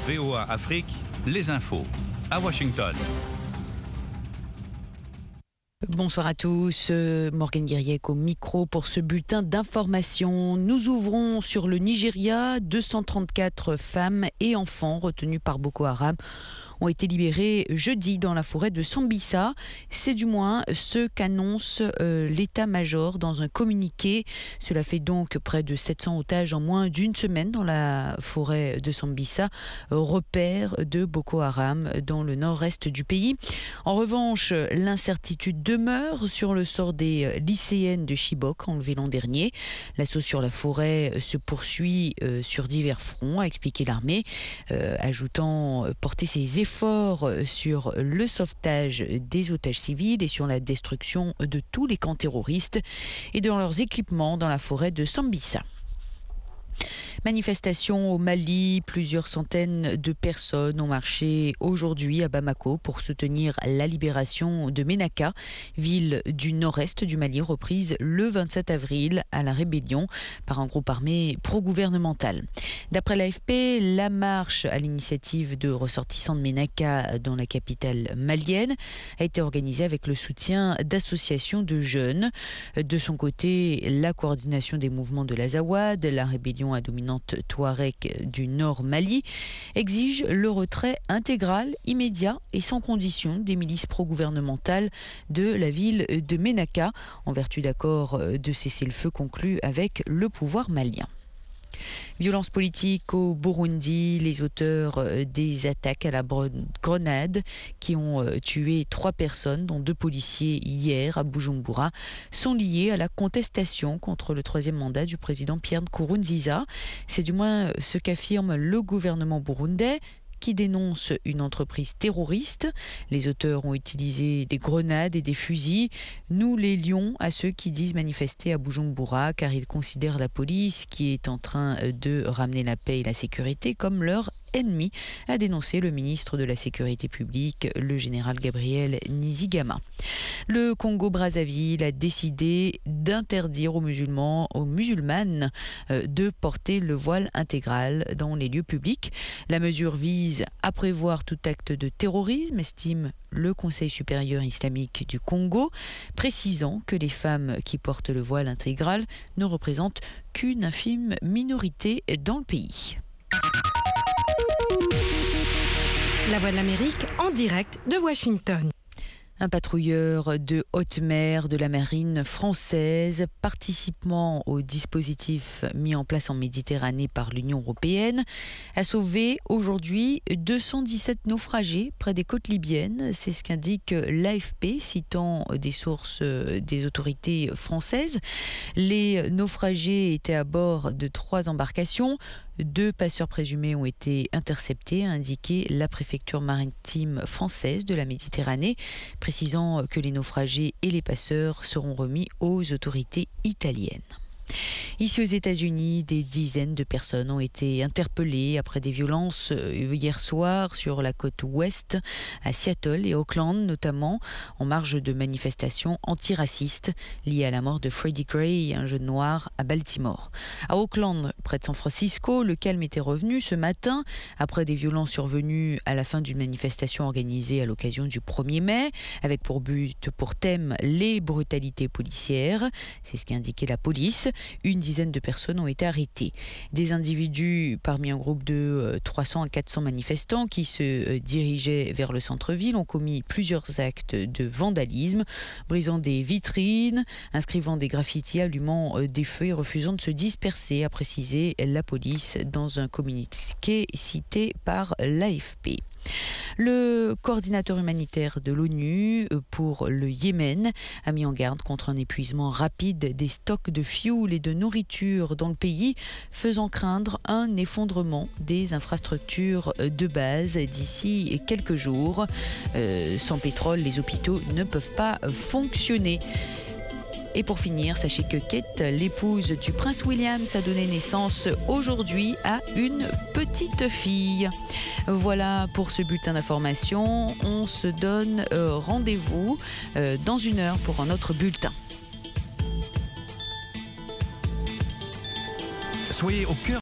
VOA Afrique, les infos. À Washington. Bonsoir à tous, Morgane Guiriec au micro pour ce bulletin d'information. Nous ouvrons sur le Nigeria. 234 femmes et enfants retenus par Boko Haram ont été libérés jeudi dans la forêt de Sambisa. C'est du moins ce qu'annonce l'état-major dans un communiqué. Cela fait donc près de 700 otages en moins d'une semaine dans la forêt de Sambisa, repère de Boko Haram dans le nord-est du pays. En revanche, l'incertitude demeure sur le sort des lycéennes de Chibok enlevées l'an dernier. L'assaut sur la forêt se poursuit sur divers fronts, a expliqué l'armée, ajoutant porter ses efforts sur le sauvetage des otages civils et sur la destruction de tous les camps terroristes et dans leurs équipements dans la forêt de Sambisa. Manifestation au Mali, plusieurs centaines de personnes ont marché aujourd'hui à Bamako pour soutenir la libération de Ménaka, ville du nord-est du Mali reprise le 27 avril à la rébellion par un groupe armé pro-gouvernemental. D'après l'AFP, la marche à l'initiative de ressortissants de Ménaka dans la capitale malienne a été organisée avec le soutien d'associations de jeunes. De son côté, la coordination des mouvements de l'Azawad, la rébellion à dominante Touareg du Nord Mali, exige le retrait intégral, immédiat et sans condition des milices pro-gouvernementales de la ville de Ménaka, en vertu d'accords de cessez-le-feu conclus avec le pouvoir malien. Violence politique au Burundi, les auteurs des attaques à la grenade qui ont tué 3 personnes, dont 2 policiers hier à Bujumbura, sont liés à la contestation contre le 3e mandat du président Pierre Nkurunziza. C'est du moins ce qu'affirme le gouvernement burundais, qui dénonce une entreprise terroriste. Les auteurs ont utilisé des grenades et des fusils. Nous les lions à ceux qui disent manifester à Bujumbura, car ils considèrent la police qui est en train de ramener la paix et la sécurité comme leur ennemi, a dénoncé le ministre de la Sécurité publique, le général Gabriel Nizigama. Le Congo-Brazzaville a décidé d'interdire aux musulmanes de porter le voile intégral dans les lieux publics. La mesure vise à prévoir tout acte de terrorisme, estime le Conseil supérieur islamique du Congo, précisant que les femmes qui portent le voile intégral ne représentent qu'une infime minorité dans le pays. La Voix de l'Amérique en direct de Washington. Un patrouilleur de haute mer de la marine française, participant au dispositif mis en place en Méditerranée par l'Union européenne, a sauvé aujourd'hui 217 naufragés près des côtes libyennes. C'est ce qu'indique l'AFP, citant des sources des autorités françaises. Les naufragés étaient à bord de 3 embarcations. 2 passeurs présumés ont été interceptés, a indiqué la préfecture maritime française de la Méditerranée, précisant que les naufragés et les passeurs seront remis aux autorités italiennes. Ici aux États-Unis, des dizaines de personnes ont été interpellées après des violences hier soir sur la côte ouest, à Seattle et Oakland notamment, en marge de manifestations antiracistes liées à la mort de Freddie Gray, un jeune noir à Baltimore. À Oakland, près de San Francisco, le calme était revenu ce matin après des violences survenues à la fin d'une manifestation organisée à l'occasion du 1er mai, avec pour thème les brutalités policières. C'est ce qu'a indiqué la police. Une dizaine de personnes ont été arrêtées. Des individus parmi un groupe de 300 à 400 manifestants qui se dirigeaient vers le centre-ville ont commis plusieurs actes de vandalisme, brisant des vitrines, inscrivant des graffitis, allumant des feux et refusant de se disperser, a précisé la police dans un communiqué cité par l'AFP. Le coordinateur humanitaire de l'ONU pour le Yémen a mis en garde contre un épuisement rapide des stocks de fioul et de nourriture dans le pays, faisant craindre un effondrement des infrastructures de base d'ici quelques jours. Sans pétrole, les hôpitaux ne peuvent pas fonctionner. Et pour finir, sachez que Kate, l'épouse du prince William, a donné naissance aujourd'hui à une petite fille. Voilà pour ce bulletin d'information. On se donne rendez-vous dans 1 heure pour un autre bulletin. Soyez au cœur